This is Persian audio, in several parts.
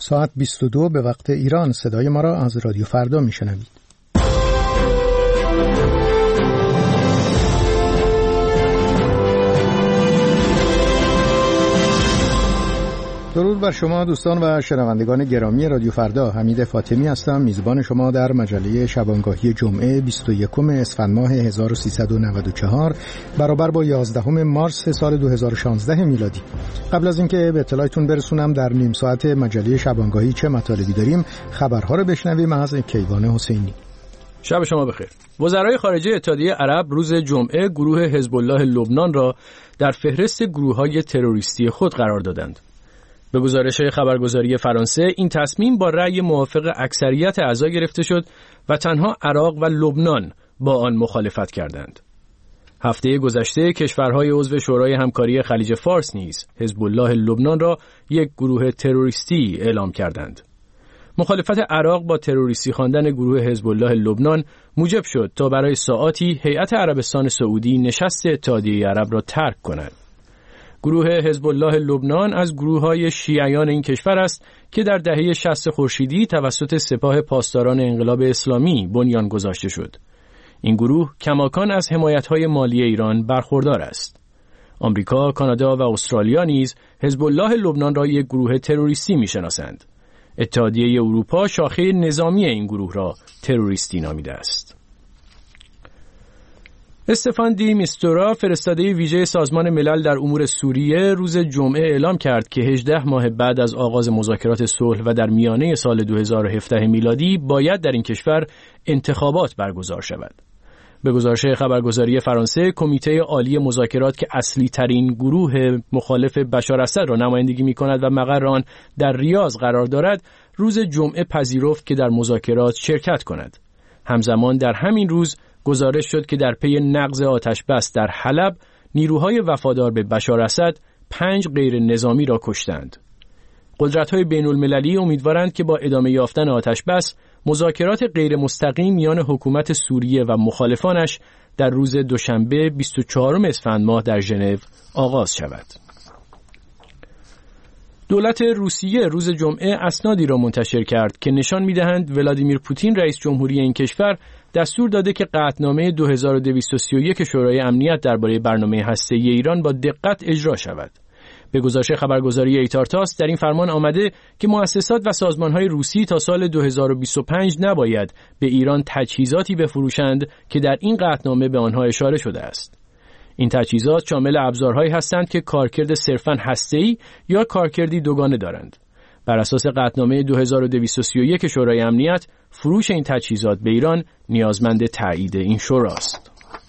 ساعت 22 به وقت ایران صدای ما را از رادیو فردا میشنوید. درود بر شما دوستان و شنوندگان گرامی رادیو فردا. حمید فاطمی هستم، میزبان شما در مجله شبانگاهی جمعه 21 اسفند ماه 1394 برابر با 11 مارس سال 2016 میلادی. قبل از اینکه به اطلاعتون برسونم در نیم ساعت مجله شبانگاهی چه مطالبی داریم، خبرها رو بشنویم از کیوان حسینی. شب شما بخیر. وزرای خارجه اتحادیه عرب روز جمعه گروه حزب الله لبنان را در فهرست گروه‌های تروریستی خود قرار دادند. به گزارش خبرگزاری فرانسه این تصمیم با رأی موافق اکثریت اعضا گرفته شد و تنها عراق و لبنان با آن مخالفت کردند. هفته گذشته کشورهای عضو شورای همکاری خلیج فارس نیز حزب الله لبنان را یک گروه تروریستی اعلام کردند. مخالفت عراق با تروریستی خواندن گروه حزب الله لبنان موجب شد تا برای ساعاتی هیئت عربستان سعودی نشست اتحادیه عرب را ترک کند. گروه حزب الله لبنان از گروه‌های شیعیان این کشور است که در دهه 60 خورشیدی توسط سپاه پاسداران انقلاب اسلامی بنیان گذاشته شد. این گروه کماکان از حمایت‌های مالی ایران برخوردار است. آمریکا، کانادا و استرالیا نیز حزب الله لبنان را یک گروه تروریستی می‌شناسند. اتحادیه اروپا شاخه نظامی این گروه را تروریستی نامیده است. استفان دی میستورا، فرستاده ویژه سازمان ملل در امور سوریه، روز جمعه اعلام کرد که 18 ماه بعد از آغاز مذاکرات صلح و در میانه سال 2017 میلادی باید در این کشور انتخابات برگزار شود. به گزارش خبرگزاری فرانسه، کمیته عالی مذاکرات که اصلی ترین گروه مخالف بشار اسد را نمایندگی می کند و مقر آن در ریاض قرار دارد، روز جمعه پذیرفت که در مذاکرات شرکت کند. همزمان در همین روز گزارش شد که در پی نقض آتش بس در حلب، نیروهای وفادار به بشار اسد 5 غیر نظامی را کشتند. قدرت‌های بین‌المللی امیدوارند که با ادامه یافتن آتش بس، مذاکرات غیر مستقیم میان حکومت سوریه و مخالفانش در روز دوشنبه 24 اسفند ماه در ژنو آغاز شود. دولت روسیه روز جمعه اسنادی را منتشر کرد که نشان می‌دهند ولادیمیر پوتین رئیس جمهوری این کشور دستور داده که قطعنامه 2231 شورای امنیت درباره برنامه هسته‌ای ایران با دقت اجرا شود. به گزارش خبرگزاری ایتارتاس در این فرمان آمده که مؤسسات و سازمان‌های روسی تا سال 2025 نباید به ایران تجهیزاتی بفروشند که در این قطعنامه به آنها اشاره شده است. این تجهیزات شامل ابزارهایی هستند که کارکرد صرفاً هسته‌ای یا کارکردی دوگانه دارند. بر اساس قطعنامه 2231 شورای امنیت، فروش این تجهیزات به ایران نیازمند تایید این شوراست.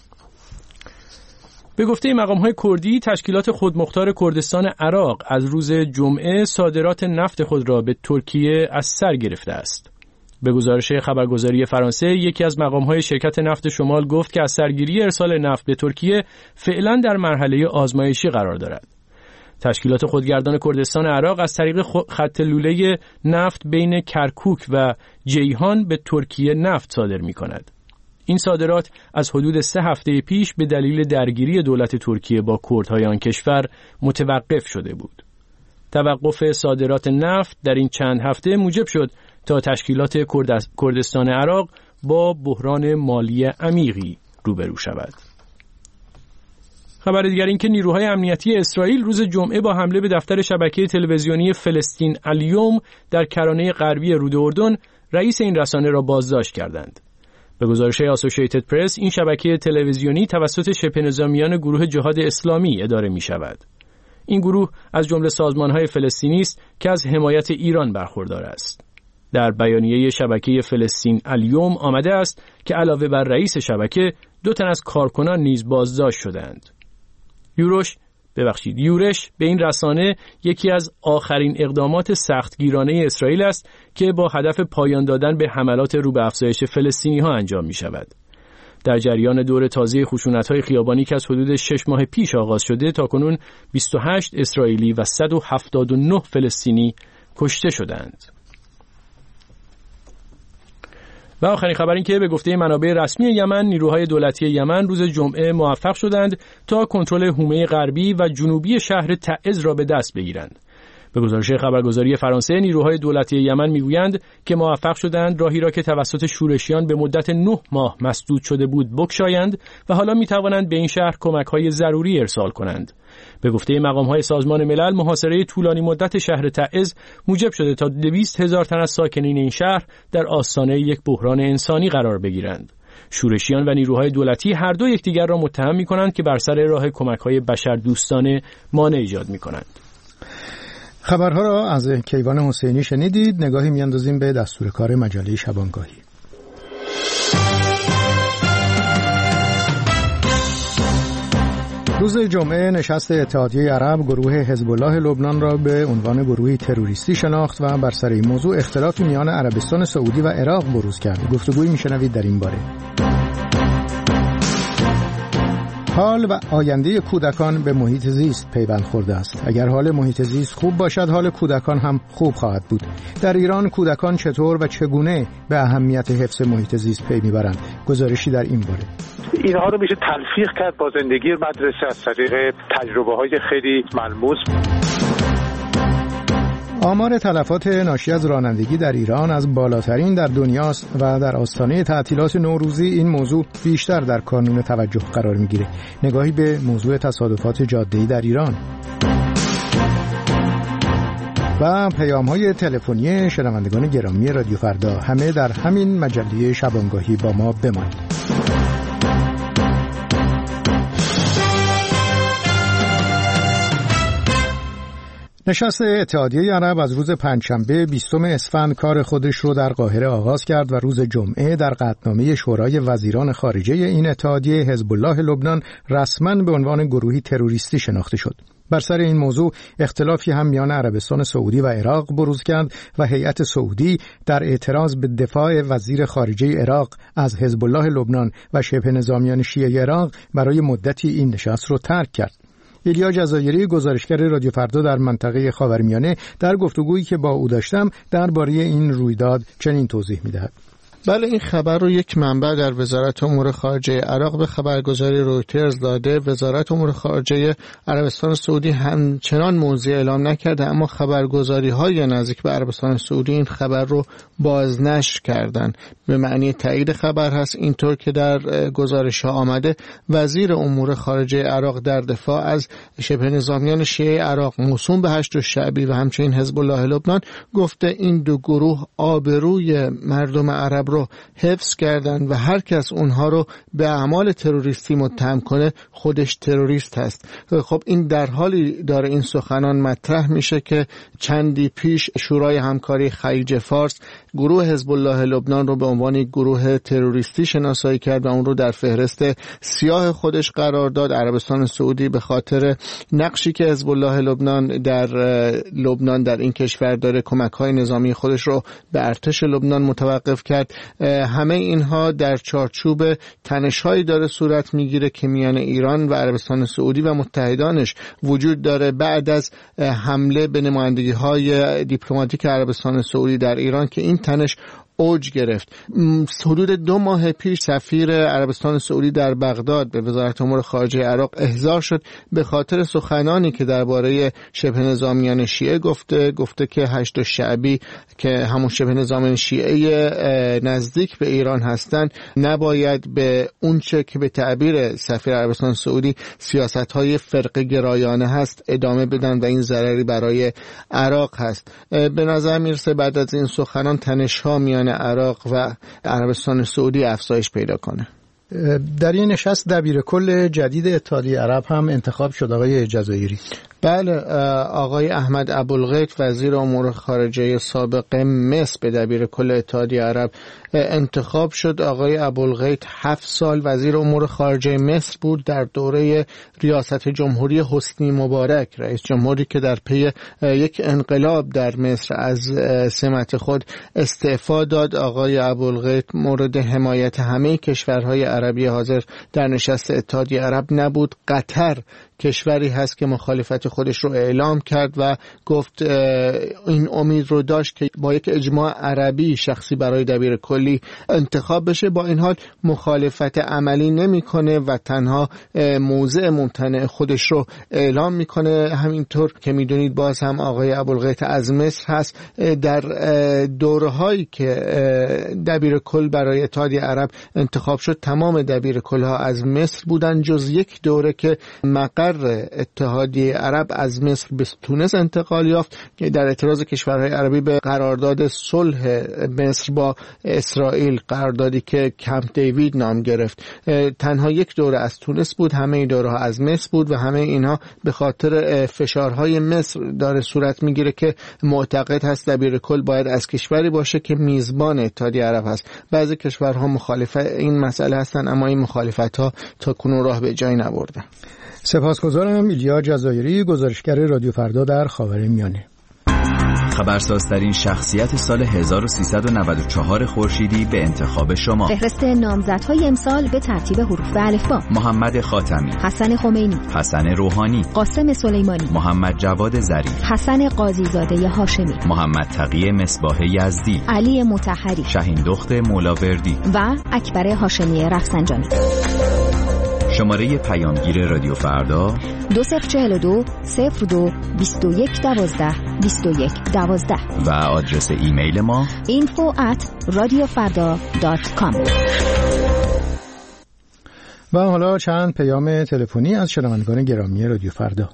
به گفته مقام‌های کردی، تشکیلات خودمختار کردستان عراق از روز جمعه صادرات نفت خود را به ترکیه از سر گرفته است. به گزارش خبرگزاری فرانسه، یکی از مقام‌های شرکت نفت شمال گفت که از سرگیری ارسال نفت به ترکیه فعلا در مرحله آزمایشی قرار دارد. تشکیلات خودگردان کردستان عراق از طریق خط لوله نفت بین کرکوک و جیهان به ترکیه نفت صادر می‌کند. این صادرات از حدود 3 هفته پیش به دلیل درگیری دولت ترکیه با کردهای آن کشور متوقف شده بود. توقف صادرات نفت در این چند هفته موجب شد تا تشکیلات کردستان عراق با بحران مالی عمیقی روبرو شود. خبر دیگر این که نیروهای امنیتی اسرائیل روز جمعه با حمله به دفتر شبکه تلویزیونی فلسطین الیوم در کرانه غربی رود اردن رئیس این رسانه را بازداشت کردند. به گزارش آسوشییتد پرس، این شبکه تلویزیونی توسط شبه نظامیان گروه جهاد اسلامی اداره می شود. این گروه از جمله سازمان‌های فلسطینی است که از حمایت ایران برخوردار است. در بیانیه شبکه فلسطین الیوم آمده است که علاوه بر رئیس شبکه 2 تن از کارکنان نیز بازداشت شدند. یورش به این رسانه یکی از آخرین اقدامات سختگیرانه اسرائیل است که با هدف پایان دادن به حملات رو به افزایش فلسطینی‌ها انجام می شود. در جریان دور تازه خشونت‌های خیابانی که از حدود 6 ماه پیش آغاز شده، تاکنون 28 اسرائیلی و 179 فلسطینی کشته شدند. و آخرین خبر این که به گفته منابع رسمی یمن، نیروهای دولتی یمن روز جمعه موفق شدند تا کنترل حومه غربی و جنوبی شهر تعز را به دست بگیرند. به گزارش خبرگزاری فرانسه، نیروهای دولتی یمن میگویند که موفق شدند راهی را که توسط شورشیان به مدت 9 ماه مسدود شده بود بگشایند و حالا میتوانند به این شهر کمک‌های ضروری ارسال کنند. به گفته مقام‌های سازمان ملل، محاصره طولانی مدت شهر تعز موجب شده تا 200,000 تن از ساکنین این شهر در آستانه یک بحران انسانی قرار بگیرند. شورشیان و نیروهای دولتی هر دو یکدیگر را متهم می‌کنند که بر سر راه کمک‌های بشردوستانه مانع ایجاد می‌کنند. خبرها را از کیوان حسینی شنیدید. نگاهی می‌اندازیم به دستور کار مجله شبانگاهی. روز جمعه نشست اتحادیه عرب گروه حزب الله لبنان را به عنوان گروهی تروریستی شناخت و بر سر این موضوع اختلافی میان عربستان سعودی و عراق بروز کرد. گفتگویی میشنوید در این باره. حال و آینده کودکان به محیط زیست پیوند خورده است. اگر حال محیط زیست خوب باشد، حال کودکان هم خوب خواهد بود. در ایران کودکان چطور و چگونه به اهمیت حفظ محیط زیست پی میبرند؟ گزارشی در این باره. اینها رو میشه تلفیق کرد با زندگی مدرسه از طریق تجربه‌های خیلی ملموس. آمار تلفات ناشی از رانندگی در ایران از بالاترین در دنیاست و در آستانه تعطیلات نوروزی این موضوع بیشتر در کانون توجه قرار میگیره. نگاهی به موضوع تصادفات جاده‌ای در ایران و پیام‌های تلفنی شنوندگان گرامی رادیو فردا، همه در همین مجله شبانگاهی با ما بمانید. نشست اتحادیه عرب از روز پنجشنبه 20 اسفند کار خودش رو در قاهره آغاز کرد و روز جمعه در قطعنامه شورای وزیران خارجه این اتحادیه حزب الله لبنان رسما به عنوان گروهی تروریستی شناخته شد. بر سر این موضوع اختلافی هم میان عربستان سعودی و عراق بروز کرد و هیئت سعودی در اعتراض به دفاع وزیر خارجه عراق از حزب الله لبنان و شبه نظامیان شیعه عراق برای مدتی این نشست رو ترک کرد. ایلیا جزایری، گزارشگر رادیو فردا در منطقه خاورمیانه، در گفتگویی که با او داشتم درباره این رویداد چنین توضیح می‌دهد. بله، این خبر رو یک منبع در وزارت امور خارجه عراق به خبرگزاری رویترز داده. وزارت امور خارجه عربستان سعودی همچنان موضع اعلام نکرده، اما خبرگزاری‌های نزدیک به عربستان سعودی این خبر رو بازنشر کردن. به معنی تایید خبر هست، اینطور که در گزارش‌ها آمده وزیر امور خارجه عراق در دفاع از شبه نظامیان شیعه عراق موسوم به هشت الشعبی و همچنین حزب الله لبنان گفته این دو گروه آبروی مردم عرب رو حفظ کردن و هر کس اونها رو به اعمال تروریستی متهم کنه خودش تروریست هست. خب این در حالی داره این سخنان مطرح میشه که چندی پیش شورای همکاری خلیج فارس گروه حزب الله لبنان رو به عنوان یک گروه تروریستی شناسایی کرد و اون رو در فهرست سیاه خودش قرار داد. عربستان سعودی به خاطر نقشی که حزب الله لبنان در لبنان در این کشور داره کمک‌های نظامی خودش رو به ارتش لبنان متوقف کرد. همه اینها در چارچوب تنش‌هایی داره صورت میگیره که میان ایران و عربستان سعودی و متحدانش وجود داره بعد از حمله به نمایندگی‌های دیپلماتیک عربستان سعودی در ایران که این تنش اوج گرفت. حدود 2 ماه پیش سفیر عربستان سعودی در بغداد به وزارت امور خارجه عراق احضار شد به خاطر سخنانی که درباره شبه نظامیان شیعه گفته که هشت الشعبی که همون شبه نظامیان شیعه نزدیک به ایران هستند نباید به اونچه که به تعبیر سفیر عربستان سعودی سیاست‌های فرقه گرایانه هست ادامه بدن و این ضرری برای عراق هست. به نظر میرسه بعد از این سخنان تنش‌ها میان عراق و عربستان سعودی افزایش پیدا کنه. در این نشست دبیرکل جدید اتحادیه عرب هم انتخاب شد آقای جزایری. بله، آقای احمد ابوالغیت وزیر امور خارجه سابق مصر به دبیرکل اتحادیه عرب انتخاب شد. آقای ابوالغیت 7 سال وزیر امور خارجه مصر بود در دوره ریاست جمهوری حسنی مبارک، رئیس جمهوری که در پی یک انقلاب در مصر از سمت خود استعفا داد. آقای ابوالغیت مورد حمایت همه کشورهای عربی حاضر در نشست اتحادیه عرب نبود. قطر کشوری هست که مخالفت خودش رو اعلام کرد و گفت این امید رو داشت که با یک اجماع عربی شخصی برای دبیر کلی انتخاب بشه. با این حال مخالفت عملی نمیکنه و تنها موضع ممتنع خودش رو اعلام میکنه. همینطور که میدونید باز هم آقای ابوالقیت از مصر هست. در دوره‌هایی که دبیر کل برای اتحادیه عرب انتخاب شد تمام دبیر کل‌ها از مصر بودن جز یک دوره که مقر اتحادیه عرب از مصر به تونس انتقال یافت که در اعتراض کشورهای عربی به قرارداد صلح مصر با اسرائیل، قراردادی که کمپ دیوید نام گرفت. تنها یک دوره از تونس بود، همه این دوره‌ها از مصر بود و همه اینها به خاطر فشارهای مصر داره صورت میگیره که معتقد هست دبیر کل باید از کشوری باشه که میزبان اتحادیه عرب هست. بعضی کشورها مخالف این مسئله هستن اما این مخالفت‌ها تا کنون راه به جایی نبرده. سپاسگزارم. ایلیا جزایری، گزارشگر رادیو فردا در خاورمیانه. خبرسازترین شخصیت سال 1394 خورشیدی به انتخاب شما. فهرست نامزدهای امسال به ترتیب حروف الفبا: محمد خاتمی، حسن خمینی، حسن روحانی، قاسم سلیمانی، محمد جواد ظریف، حسن قاضیزاده هاشمی، محمد تقی مصباح یزدی، علی مطهری، شهین دخت مولاوردی و اکبر هاشمی رفسنجانی. شماره پیامگیر رادیو فردا 2042 02 21 12 21 12 و آدرس ایمیل ما info@radiofarda.com. و حالا چند پیام تلفنی از شنوندگان گرامی رادیو فردا.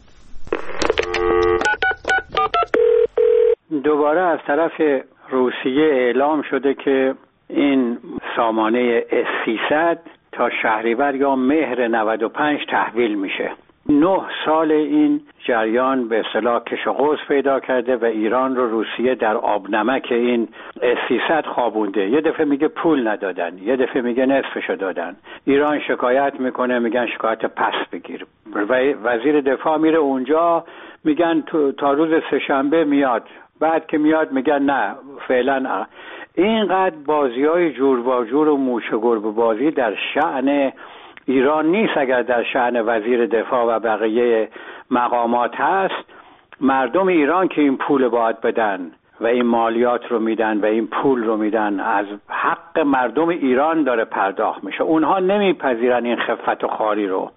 دوباره از طرف روسیه اعلام شده که این سامانه S-300 تا شهریور یا مهر 95 تحویل میشه. 9 سال این جریان به اصطلاح کش و قوس پیدا کرده و ایران رو روسیه در آب نمک این S-300 خوابونده. یه دفعه میگه پول ندادن، یه دفعه میگه نصفشو دادن. ایران شکایت میکنه، میگن شکایت پس بگیر. وزیر دفاع میره اونجا، میگن تا روز سه‌شنبه میاد. بعد که میاد میگن نه فعلا. اینقدر بازی‌های جور و جور و موش و گربه بازی در شأن ایران نیست. اگر در شأن وزیر دفاع و بقیه مقامات هست، مردم ایران که این پول باید بدن و این مالیات رو میدن و این پول رو میدن، از حق مردم ایران داره پرداخت میشه. اونها نمیپذیرن این خفت و خواری رو.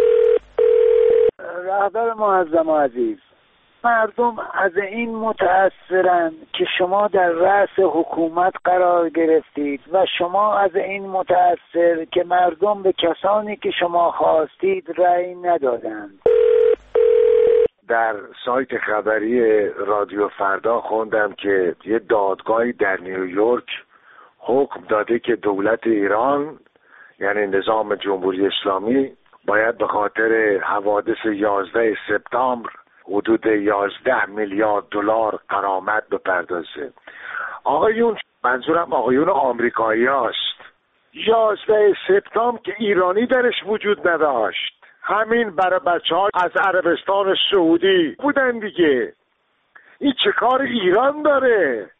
رهبر معظم و عزیز، مردم از این متأثرن که شما در رأس حکومت قرار گرفتید و شما از این متأثر که مردم به کسانی که شما خواستید رأی ندادند. در سایت خبری رادیو فردا خوندم که یه دادگاهی در نیویورک حکم داده که دولت ایران یعنی نظام جمهوری اسلامی باید به خاطر حوادث 11 سپتامبر حدود 11 میلیارد دلار غرامت بپردازه. آقایون، منظورم آقایون آمریکایی هست. 11 سپتامبر که ایرانی درش وجود نداشت، همین برای بچه‌ها از عربستان سعودی بودن دیگه. این چه کار ایران داره؟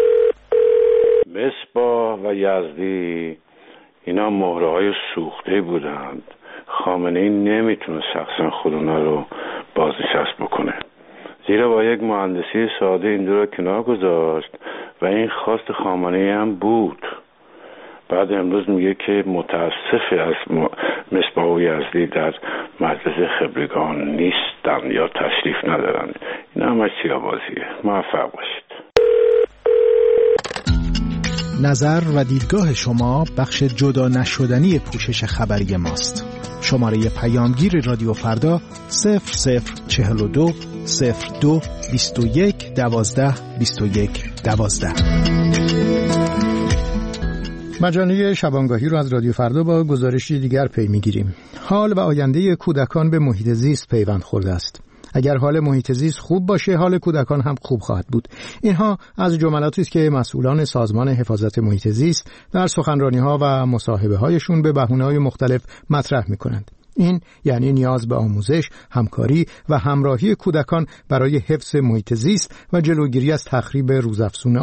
مصباح و یزدی اینا مهره‌های سوخته بودند. خامنه‌ای نمیتونه شخصا خود اونا رو بازنشست بکنه، زیرا با یک مهندسی ساده این دو رو کنار گذاشت و این خواست خامنه‌ای هم بود. بعد امروز میگه که متاسفه از مصباح و یزدی در مجلس خبرگان نیستن یا تشریف ندارن. این همه سیاه‌بازیه. موفق باشید. نظر و دیدگاه شما بخش جدا نشدنی پوشش خبری ماست. شماره پیامگیر رادیو فردا 0042 02 21 12 21 12. مجله شبانگاهی رو از رادیو فردا با گزارشی دیگر پی می‌گیریم. حال و آینده کودکان به محیط زیست پیوند خورده است. اگر حال محیط زیست خوب باشه، حال کودکان هم خوب خواهد بود. اینها از جملاتی است که مسئولان سازمان حفاظت محیط زیست در سخنرانی‌ها و مصاحبه‌هایشون به بهونه‌های مختلف مطرح می‌کنند. این یعنی نیاز به آموزش، همکاری و همراهی کودکان برای حفظ محیط زیست و جلوگیری از تخریب روزافزون آن.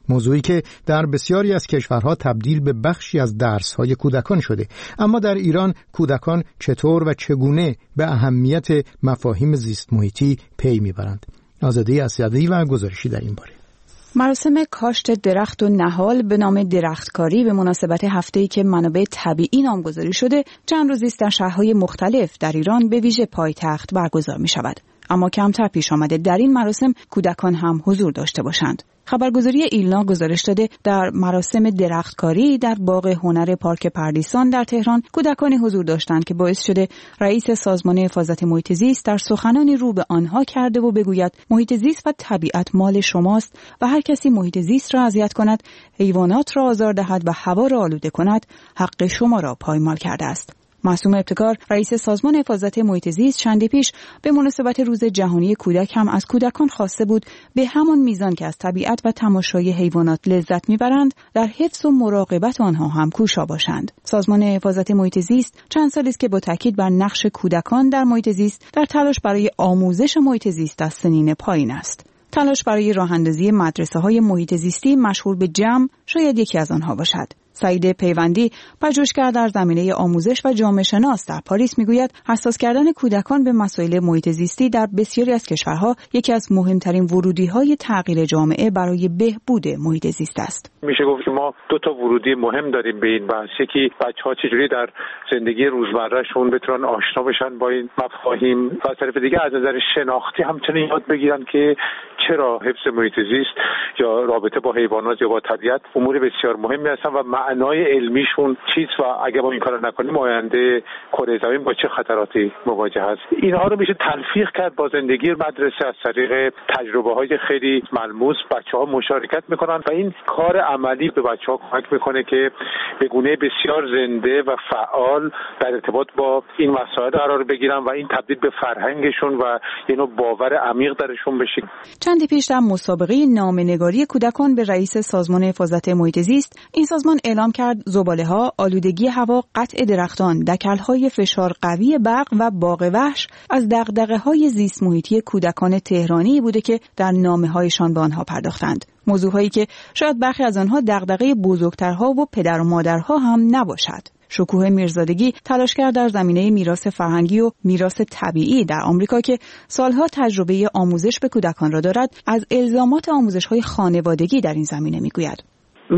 موضوعی که در بسیاری از کشورها تبدیل به بخشی از درس‌های کودکان شده. اما در ایران کودکان چطور و چگونه به اهمیت مفاهیم زیست محیطی پی میبرند؟ آزاده اسدی و گزارشی در این باره. مراسم کاشت درخت و نهال به نام درختکاری به مناسبت هفته‌ای که منابع طبیعی نامگذاری شده چند روزی است در شهرهای مختلف در ایران به ویژه پایتخت برگزار می‌شود. اما کمتر پیش آمده در این مراسم کودکان هم حضور داشته باشند. خبرگزاری ایلنا گزارش داده در مراسم درختکاری در باغ هنر پارک پردیسان در تهران کودکانی حضور داشتند که باعث شده رئیس سازمان حفاظت محیط زیست در سخنانی رو به آنها کرده و بگوید محیط زیست و طبیعت مال شماست و هر کسی محیط زیست را اذیت کند، حیوانات را آزار دهد و هوا را آلوده کند، حق شما را پایمال کرده است. معصوم ابتکار رئیس سازمان حفاظت محیط زیست چندی پیش به مناسبت روز جهانی کودک هم از کودکان خواسته بود به همان میزان که از طبیعت و تماشای حیوانات لذت میبرند در حفظ و مراقبت آنها هم کوشا باشند. سازمان حفاظت محیط زیست چند سالی است که با تاکید بر نقش کودکان در محیط زیست در تلاش برای آموزش محیط زیست از سنین پایین است. تلاش برای راه‌اندازی مدرسه‌های محیط زیستی مشهور به جم شاید یکی از آنها باشد. سعید پیوندی، پژوهشگر در زمینه آموزش و جامعه شناس در پاریس میگوید حساس کردن کودکان به مسائل محیط زیستی در بسیاری از کشورها یکی از مهمترین ورودی‌های تغییر جامعه برای بهبود محیط زیست است. میشه گفت که ما دو تا ورودی مهم داریم به این بحث. یکی بچه‌ها چجوری در زندگی روزمرهشون بتونن آشنا بشن با این مفاهیم و از طرف دیگه از نظر شناختی همچنین یاد بگیرن که چرا حفظ محیط زیست یا رابطه با حیوانات یا با طبیعت امور بسیار مهمی هستن و معنای علمیشون چیست و اگه ما این کارو نکنیم آینده کره زمین با چه خطراتی مواجه است. اینها رو میشه تلفیق کرد با زندگی مدرسه از طریق تجربه‌های خیلی ملموس. بچه‌ها مشارکت میکنن و این کار عملی به بچه‌ها کمک میکنه که به گونه بسیار زنده و فعال در ارتباط با این مسائل قرار بگیرن و این تبدیل به فرهنگشون و یه نوع باور عمیق درشون بشه. چندی پیش در مسابقه نامه‌نگاری کودکان به رئیس سازمان حفاظت محیط زیست این سازمان اعلام کرد زباله‌ها، آلودگی هوا، قطع درختان، دکل‌های فشار قوی برق و باغ وحش از دغدغه‌های زیست محیطی کودکان تهرانی بوده که در نامه‌هایشان به آنها پرداختند. موضوعهایی که شاید برخی از آنها دغدغه بزرگترها و پدر و مادرها هم نباشد. شکوه میرزادگی تلاشگر در زمینه میراث فرهنگی و میراث طبیعی در آمریکا که سالها تجربه آموزش به کودکان را دارد، از الزامات آموزش‌های خانوادگی در این زمینه میگوید.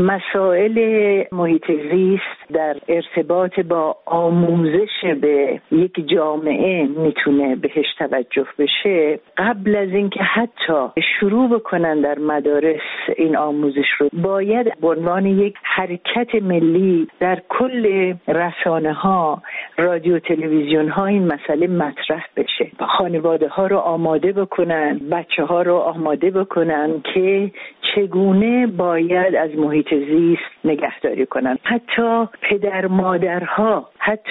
مسائل محیط زیست در ارتباط با آموزش به یک جامعه میتونه بهش توجه بشه قبل از اینکه حتی شروع بکنن در مدارس این آموزش رو باید به عنوان یک حرکت ملی در کل رسانه ها، رادیو، تلویزیون ها این مسئله مطرح بشه. خانواده ها رو آماده بکنن، بچه ها رو آماده بکنن که چگونه باید از محیط زیست نگهداری کنن. حتی پدر مادرها، حتی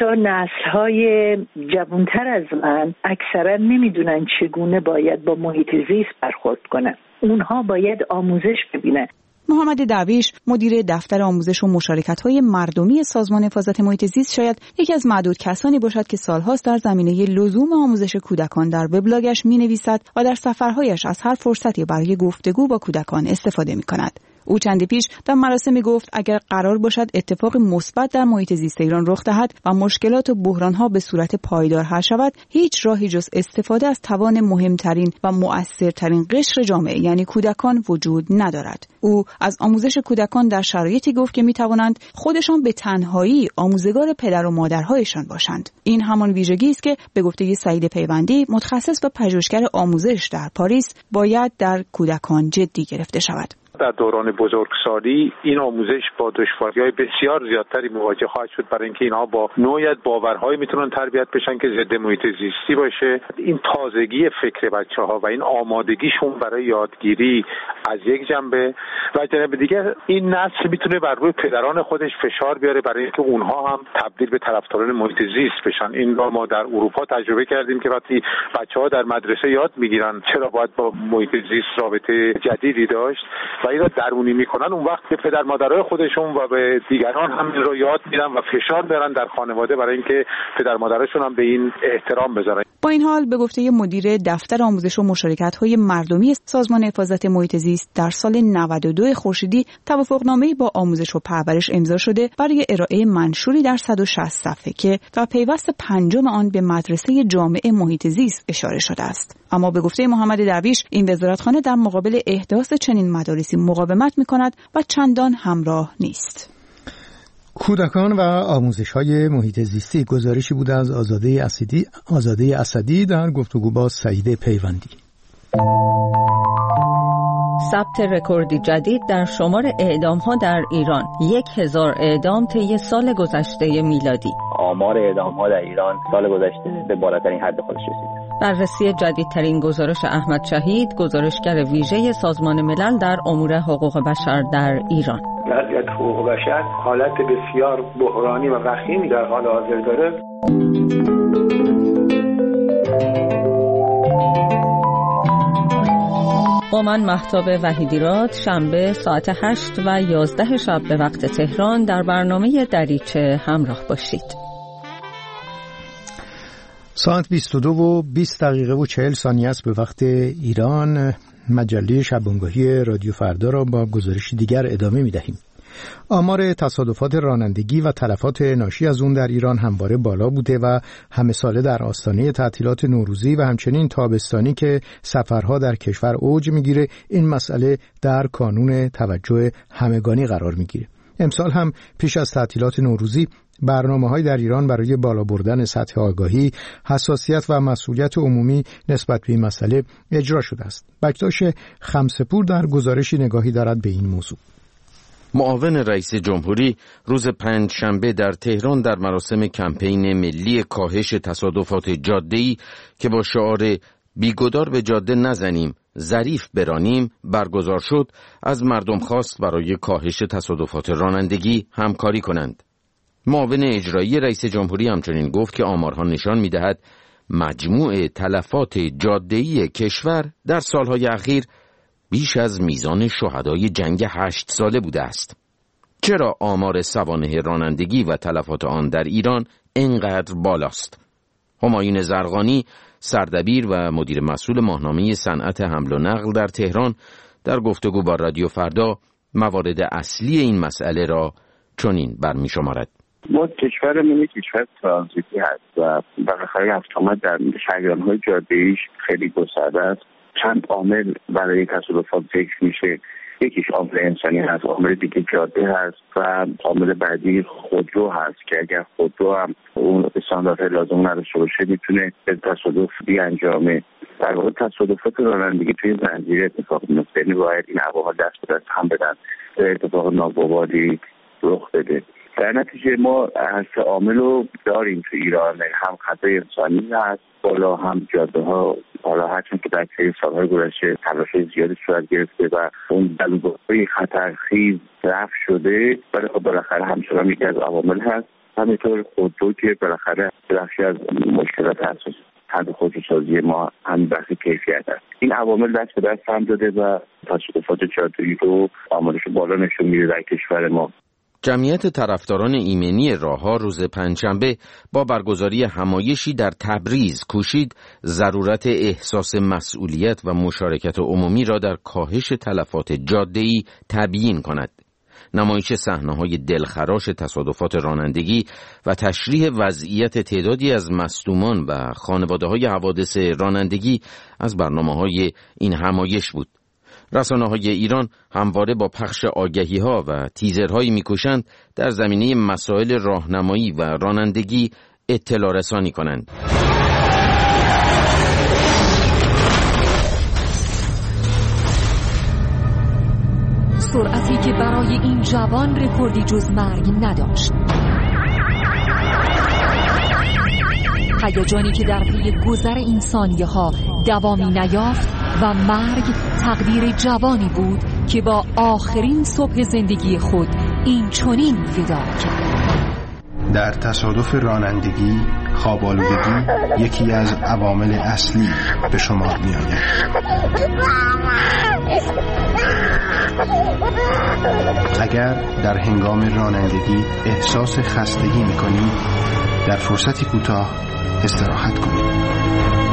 نسل‌های جوانتر از من اکثرا نمیدونن چگونه باید با محیط زیست برخورد کنن. اونها باید آموزش ببینن. محمد درویش، مدیر دفتر آموزش و مشارکت‌های مردمی سازمان حفاظت محیط زیست، شاید یکی از معدود کسانی باشد که سالهاست در زمینه لزوم آموزش کودکان در وبلاگش می‌نویسد و در سفرهایش از هر فرصتی برای گفتگو با کودکان استفاده می‌کند. او چندی پیش در مراسمی گفت اگر قرار باشد اتفاق مثبت در محیط زیست ایران رخ دهد و مشکلات و بحران‌ها به صورت پایدار حل شود، هیچ راهی جز استفاده از توان مهمترین و مؤثرترین قشر جامعه یعنی کودکان وجود ندارد. او از آموزش کودکان در شرایطی گفت که می‌توانند خودشان به تنهایی آموزگار پدر و مادرهایشان باشند. این همان ویژگی است که به گفته سعید پیوندی، متخصص و پژوهشگر آموزش در پاریس، باید در کودکان جدی گرفته شود. در دوران بزرگسالی این آموزش با دشواری‌های بسیار زیادتری مواجه خواهد شد، برای اینکه اینها با نوعی باورهایی میتونن تربیت بشن که ضد محیط زیستی باشه. این تازگی فکر بچه‌ها و این آمادگیشون برای یادگیری از یک جنبه و جنبه دیگه این نسل میتونه بر روی پدران خودش فشار بیاره برای اینکه اونها هم تبدیل به طرفداران محیط زیست بشن. این رو ما در اروپا تجربه کردیم که وقتی بچه‌ها در مدرسه یاد میگیرن چرا باید با محیط زیست رابطه جدیدی داشت و این رو درونی میکنن، اون وقت به پدر مادرای خودشون و به دیگران هم این رو یاد میدن و فشار میارن در خانواده برای اینکه پدر مادرشون هم به این احترام بذارن. با این حال به گفته مدیر دفتر آموزش و مشارکت‌های مردمی سازمان حفاظت محیط زیست در سال 92 خورشیدی توافقنامه‌ای با آموزش و پرورش امضا شده برای ارائه منشوری در 160 صفحه و پیوست پنجم آن به مدرسه جامع محیط زیست اشاره شده است. اما به گفته محمد درویش این وزارتخانه در مقابل احداث چنین مدارسی مقاومت می‌کند و چندان همراه نیست. کودکان و آموزش‌های محیط زیستی گزارشی بود از آزاده اسدی در گفتگو با سعید پیوندی. ثبت رکوردی جدید در شمار اعدام‌ها در ایران، 1000 اعدام طی سال گذشته میلادی. آمار اعدام‌ها در ایران سال گذشته به بالاترین حد خودش رسید. بررسی جدیدترین گزارش احمد شهید، گزارشگر ویژه سازمان ملل در امور حقوق بشر در ایران. وضعیت حقوق بشر حالت بسیار بحرانی و وخیمی در حال حاضر داره. با من مهتاب وحیدیراد، شنبه ساعت 8 و 11 شب به وقت تهران در برنامه دریچه همراه باشید. ساعت 22:20 است به وقت ایران. مجله شبانگاهی رادیو فردا را با گزارش دیگر ادامه می‌دهیم. آمار تصادفات رانندگی و تلفات ناشی از اون در ایران همواره بالا بوده و همه ساله در آستانه تعطیلات نوروزی و همچنین تابستانی که سفرها در کشور اوج میگیره این مسئله در کانون توجه همگانی قرار میگیره. امسال هم پیش از تعطیلات نوروزی برنامه‌های در ایران برای بالا بردن سطح آگاهی، حساسیت و مسئولیت عمومی نسبت به این مسئله اجرا شده است. بکتاش خمسه‌پور در گزارشی نگاهی دارد به این موضوع. معاون رئیس جمهوری روز پنجشنبه در تهران در مراسم کمپین ملی کاهش تصادفات جاده‌ای که با شعار بیگدار به جاده نزنیم، ظریف برانیم برگزار شد، از مردم خواست برای کاهش تصادفات رانندگی همکاری کنند. معاون اجرایی رئیس جمهوری همچنین گفت که آمارها نشان می‌دهد مجموع تلفات جاده‌ای کشور در سالهای اخیر بیش از میزان شهدای جنگ 8 ساله بوده است. چرا آمار سوانح رانندگی و تلفات آن در ایران اینقدر بالاست؟ همایون زرقانی، سردبیر و مدیر مسئول ماهنامه صنعت حمل و نقل در تهران، در گفتگو با رادیو فردا موارد اصلی این مسئله را چنین برمی‌شمارد. ما کشورمون یک کشور ترانزیتی هست و بالاخره افتامت در شریان‌های جاده‌ایش خیلی گسترده است. چند عامل برای تصادفات ذکر میشه. یکیش عامل انسانی هست، عامل دیگه جاده هست و عامل بعدی خودرو هست که اگر خودرو هم اون استانداردهای لازم نداشته باشه میتونه تصادف بیانجامه. در واقع تصادفات رانندگی توی زنجیره اتفاق میفته، یعنی باید این عوامل دست به دست هم بدن اتفاق ناگواری رخ بده. در نتیجه ما هر عامل رو داریم تو ایران، هم خطای انسانی هست بالا، هم جاده ها حالا هرچند که در طی سالهای گذشته تلاش‌های زیادی صورت گرفته و اون دلوبه‌های خطرخیز رفع شده، ولی خب بالاخره همچنان یکی از عوامل هست. همینطور خودرو که بالاخره بخشی از مشکلات اساسی حد خودروسازی ما هم بحث کیفیت است. این عوامل دست به دست هم داده و تصادفات جاده‌ای رو آمارش بالا نشون میده در کشور ما. جمعیت طرفداران ایمنی راه‌ها روز پنجشنبه با برگزاری همایشی در تبریز کوشید ضرورت احساس مسئولیت و مشارکت عمومی را در کاهش تلفات جاده‌ای تبیین کند. نمایش صحنه‌های دلخراش تصادفات رانندگی و تشریح وضعیت تعدادی از مصدومان و خانواده‌های حوادث رانندگی از برنامه‌های این همایش بود. رسانه‌های ایران همواره با پخش آگهی‌ها و تیزرهایی می‌کوشند در زمینه مسائل راهنمایی و رانندگی اطلاع رسانی کنند. سرعتی که برای این جوان رکوردی جز مرگ نداشت، هیجانی که در پی گذر این ثانیه‌ها دوامی نیافت و مرگ تقدیر جوانی بود که با آخرین صبح زندگی خود این چنین وداع کرد. در تصادف رانندگی خواب‌آلودگی یکی از عوامل اصلی به شمار می‌آید. اگر در هنگام رانندگی احساس خستگی می‌کنید، در فرصتی کوتاه استراحت کنید.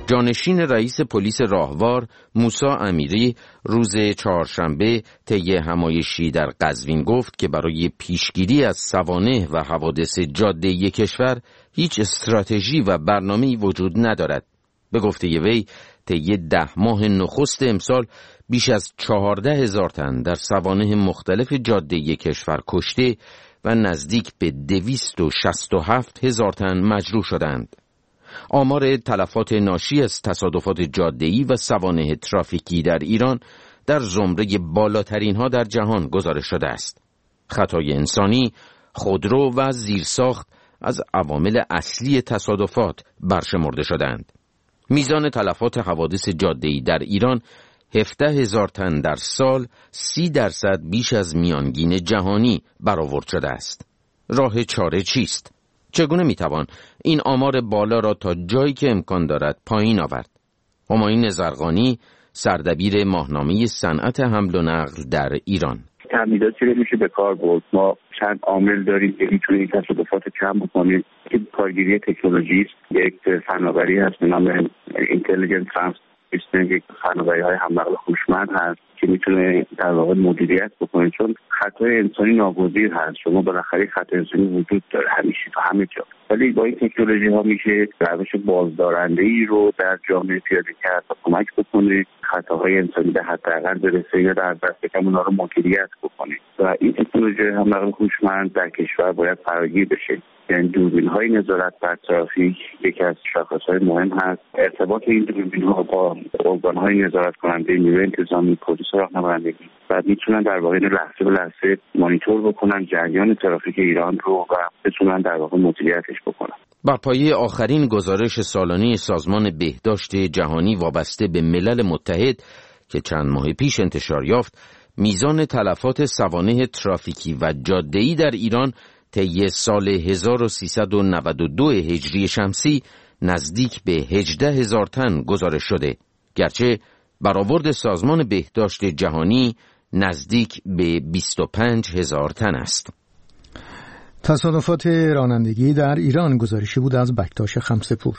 جانشین رئیس پلیس راهوار موسی امیری روز چهارشنبه طی همایشی در قزوین گفت که برای پیشگیری از سوانح و حوادث جاده‌ای کشور هیچ استراتژی و برنامه‌ای وجود ندارد. به گفته وی طی 10 ماه نخست امسال بیش از 14,000 تن در سوانح مختلف جاده‌ای کشور کشته و نزدیک به 267,000 تن مجروح شدند. آمار تلفات ناشی از تصادفات جاده‌ای و سوانح ترافیکی در ایران در زمره بالاترین ها در جهان گزارش شده است. خطای انسانی، خودرو و زیرساخت از عوامل اصلی تصادفات برشمرده شدند. میزان تلفات حوادث جاده‌ای در ایران 17,000 تن در سال 30% بیش از میانگین جهانی برآورد شده است. راه چاره چیست؟ چگونه میتوان این آمار بالا را تا جایی که امکان دارد پایین آورد؟ همایون زرقانی، سردبیر ماهنامه صنعت حمل و نقل در ایران: تمهیداتی رو میشه به کار برد. ما چند عامل داریم که میتونه این تصادفات کم بکنیم که کارگیری تکنولوژی است. یک فناوری هست به نام اینتلیجنت ترانسمیشن، یک فناوری‌های حمل و نقل هوشمند هست که میتونه در واقع مدیریت بکنه، چون خطای انسانی ناگزیر هست. شما بالاخره خطای انسانی وجود داره همیشه تو همه جا، ولی با این تکنولوژی ها میشه روش بازدارنده‌ای رو در جامعه پیاده کرد و کمک بکنه خطاهای انسانی به حداقل برسه یا در دست کم اونها رو مدیریت بکنه. و این تکنولوژی حمل و نقل هوشمند در کشور باید فراگیر بشه. یعنی دوربین‌های نظارت بر ترافیک یکی از شاخص‌های مهم هست. ارتباط این دوربین‌ها با ارگان‌های نظارت کننده نیروی انتظامی، پلیس راهنمایندگی و میتونن در واقع لحظه به لحظه مانیتور بکنن جریان ترافیک ایران رو و بتونن در واقع مدیریتش بکنن. بر پایه آخرین گزارش سالانه سازمان بهداشت جهانی وابسته به ملل متحد که چند ماه پیش انتشار یافت، میزان تلفات سوانح ترافیکی و جاده‌ای در ایران طی سال 1392 هجری شمسی نزدیک به 18,000 تن گزارش شده، گرچه برآورد سازمان بهداشت جهانی نزدیک به 25,000 تن است. تصادفات رانندگی در ایران گزارشی بود از بکتاش خمسه‌پور.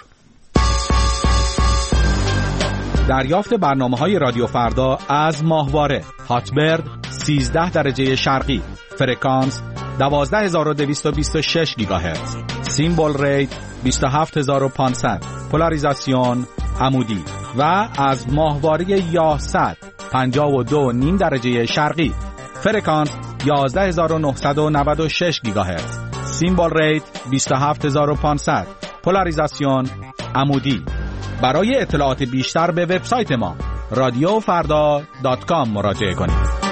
دریافت برنامه‌های رادیو فردا از ماهواره: هاتبرد 13 درجه شرقی، فرکانس 12226 گیگاهرتز، سیمبل ریت 27500، پولاریزاسیون عمودی و از ماهواره یاهصد 52.5 درجه شرقی، فرکانس 11996 گیگاهرتز، سیمبل ریت 27500، پولاریزاسیون عمودی. برای اطلاعات بیشتر به وبسایت ما radiofarda.com مراجعه کنید.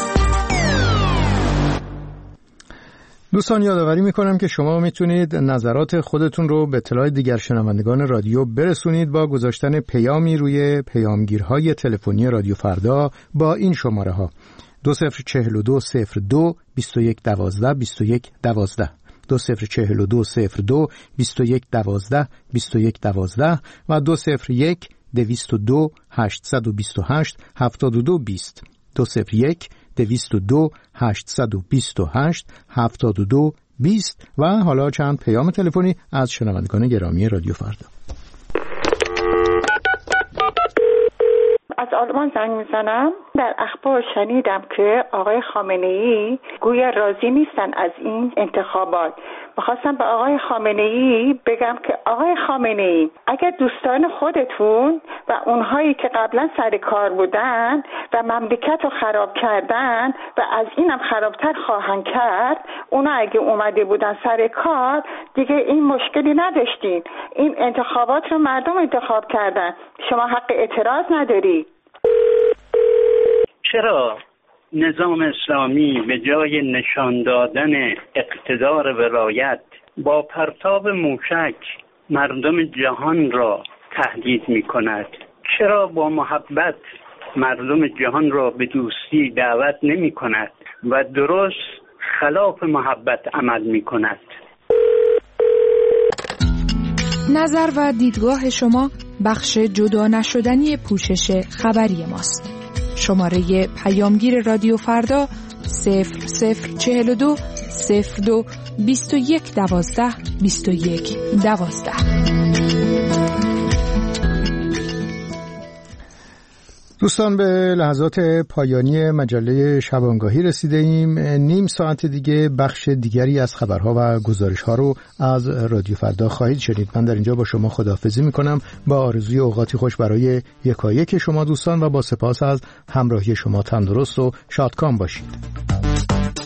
دوستان یادآوری میکنم که شما میتونید نظرات خودتون رو به اطلاع دیگر شنوندگان رادیو برسونید با گذاشتن پیامی روی پیامگیرهای تلفنی رادیو فردا با این شماره ها: 204202 2112 2112 204202 2112 2112 و 201 202 828 7220 201 202 828 7220 و حالا چند پیام تلفنی از شنوندگان گرامی رادیو فردا. از آلمان زنگ میزنم. در اخبار شنیدم که آقای خامنه‌ای گویا راضی نیستن از این انتخابات. میخواستم به آقای خامنه‌ای بگم که آقای خامنه‌ای، اگر دوستان خودتون و اونهایی که قبلا سر کار بودن و مملکت رو خراب کردن و از اینم خرابتر خواهند کرد، اونا اگه اومده بودن سر کار دیگه این مشکلی نداشتین. این انتخابات رو مردم انتخاب کردن، شما حق اعتراض نداری. چرا نظام اسلامی به جای نشان دادن اقتدار ولایت با پرتاب موشک مردم جهان را تهدید می کند؟ چرا با محبت مردم جهان را به دوستی دعوت نمی کند و درست خلاف محبت عمل می کند؟ نظر و دیدگاه شما بخش جدا نشدنی پوشش خبری ماست. شماره پیامگیر رادیو فردا 0042 02 21 12 21 12. دوستان به لحظات پایانی مجله شبانگاهی رسیده ایم. نیم ساعت دیگه بخش دیگری از خبرها و گزارش‌ها رو از رادیو فردا خواهید شنید. من در اینجا با شما خداحافظی می‌کنم با آرزوی اوقاتی خوش برای یکایک شما دوستان و با سپاس از همراهی شما. تندرست و شادکام باشید.